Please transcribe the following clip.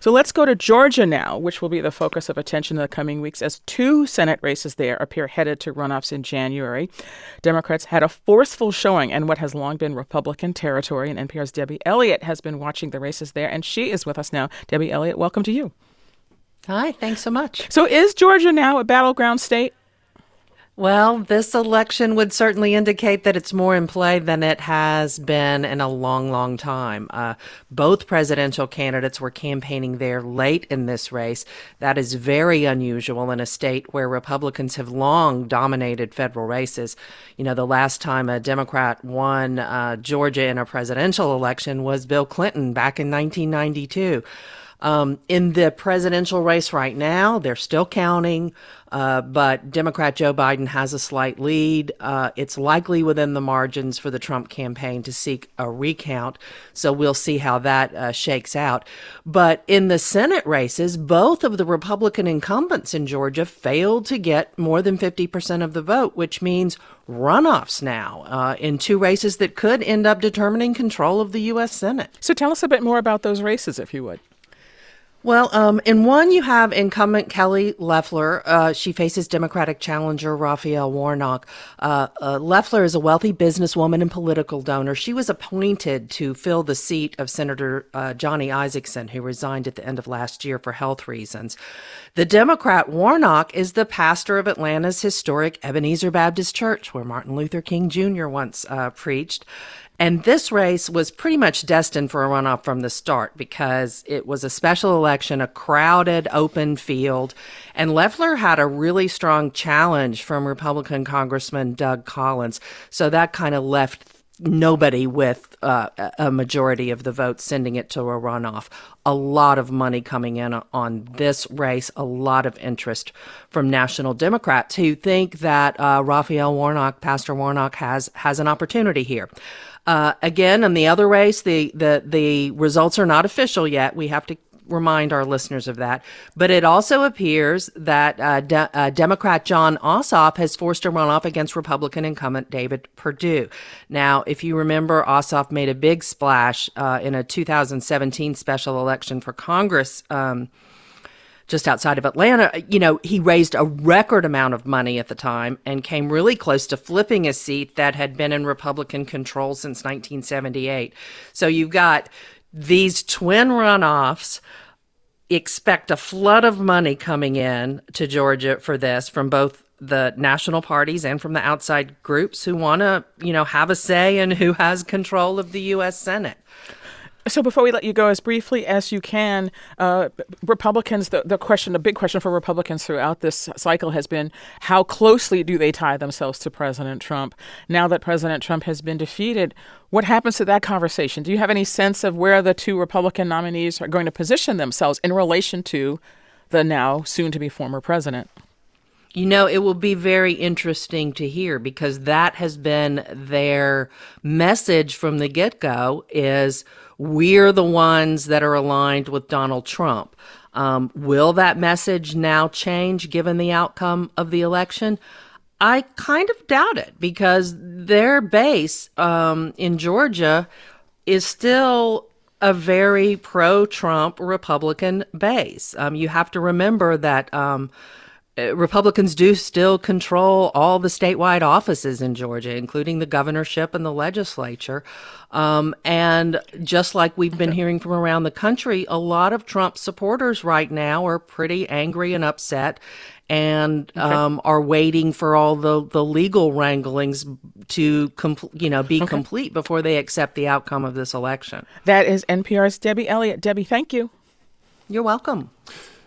So let's go to Georgia now, which will be the focus of attention in the coming weeks as two Senate races there appear headed to runoffs in January. Democrats had a forceful showing in what has long been Republican territory, and NPR's Debbie Elliott has been watching the races there, and she is with us now. Debbie Elliott, welcome to you. Hi, thanks so much. So is Georgia now a battleground state? Well, this election would certainly indicate that it's more in play than it has been in a long, long time. Both presidential candidates were campaigning there late in this race. That is very unusual in a state where Republicans have long dominated federal races. You know, the last time a Democrat won Georgia in a presidential election was Bill Clinton back in 1992. In the presidential race right now, they're still counting, but Democrat Joe Biden has a slight lead. It's likely within the margins for the Trump campaign to seek a recount, so we'll see how that shakes out. But in the Senate races, both of the Republican incumbents in Georgia failed to get more than 50% of the vote, which means runoffs now in two races that could end up determining control of the U.S. Senate. So tell us a bit more about those races, if you would. Well, in one, you have incumbent Kelly Loeffler. She faces Democratic challenger Raphael Warnock. Loeffler is a wealthy businesswoman and political donor. She was appointed to fill the seat of Senator Johnny Isakson, who resigned at the end of last year for health reasons. The Democrat Warnock is the pastor of Atlanta's historic Ebenezer Baptist Church, where Martin Luther King Jr. once preached. And this race was pretty much destined for a runoff from the start because it was a special election, a crowded, open field. And Loeffler had a really strong challenge from Republican Congressman Doug Collins. So that kind of left nobody with a majority of the vote, sending it to a runoff. A lot of money coming in on this race, a lot of interest from national Democrats who think that Raphael Warnock, Pastor Warnock, has an opportunity here. Again, in the other race, the results are not official yet. We have to remind our listeners of that. But it also appears that Democrat Jon Ossoff has forced a runoff against Republican incumbent David Perdue. Now, if you remember, Ossoff made a big splash in a 2017 special election for Congress just outside of Atlanta. You know, he raised a record amount of money at the time and came really close to flipping a seat that had been in Republican control since 1978. So you've got these twin runoffs. Expect a flood of money coming in to Georgia for this from both the national parties and from the outside groups who want to, have a say in who has control of the U.S. Senate. So before we let you go, as briefly as you can, Republicans, the big question for Republicans throughout this cycle has been, how closely do they tie themselves to President Trump? Now that President Trump has been defeated, what happens to that conversation? Do you have any sense of where the two Republican nominees are going to position themselves in relation to the now soon-to-be former president? It will be very interesting to hear because that has been their message from the get-go is we're the ones that are aligned with Donald Trump. Will that message now change given the outcome of the election? I kind of doubt it because their base in Georgia is still a very pro-Trump Republican base. You have to remember that Republicans do still control all the statewide offices in Georgia, including the governorship and the legislature. And just like we've been hearing from around the country, a lot of Trump supporters right now are pretty angry and upset and are waiting for all the legal wranglings to be complete before they accept the outcome of this election. That is NPR's Debbie Elliott. Debbie, thank you. You're welcome.